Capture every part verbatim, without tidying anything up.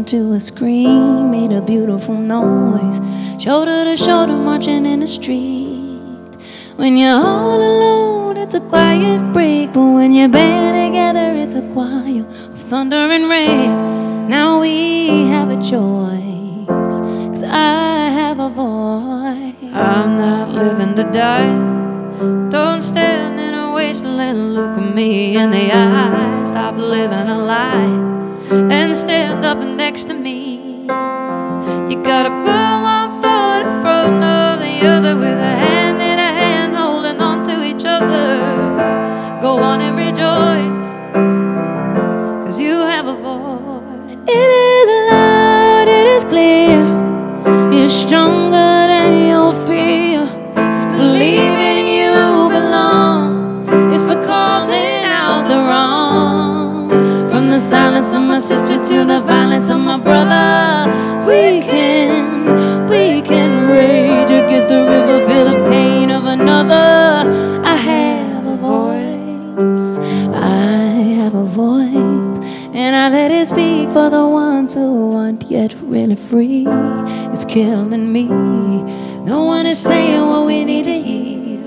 into a scream, made a beautiful noise, shoulder to shoulder marching in the street. When you're all alone, it's a quiet break, but when you're band together, it's a choir of thunder and rain. Now we have a choice, 'cause I have a voice. I'm not living to die. Don't stand in a wasteland, look at me in the eye. Stop living a lie and stand up next to me. You gotta put one foot in front of the other, with a hand in a hand holding on to each other. Go on and rejoice, 'cause you have a voice. It is loud, it is clear, it's stronger than your fear. It's believing you belong, it's for calling out the wrong. From the silence of my sisters to the violence of my brother, we can, we can rage against the river, feel the pain of another. I have a voice, I have a voice, and I let it speak for the ones who aren't yet really free. It's killing me, no one is saying what we need to hear.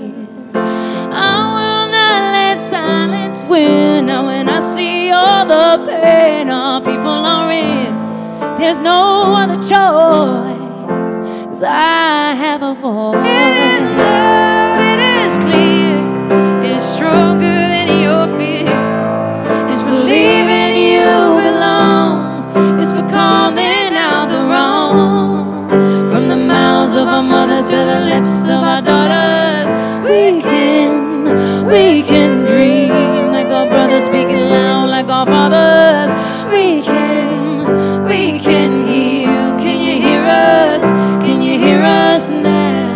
I will not let silence win. Now when I see all the pain our people are in, there's no other choice, 'cause I have a voice. It is loud, it is clear, it is stronger than your fear. It's believing you belong, it's for calling out the wrong. From the mouths of our mothers to the lips of our daughters, we can, we can dream like our brothers, speaking loud like our fathers. We can, we can heal. Can you hear us? Can you hear us now?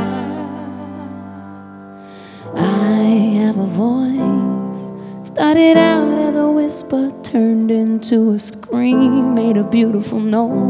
I have a voice, started out as a whisper, turned into a scream, made a beautiful noise.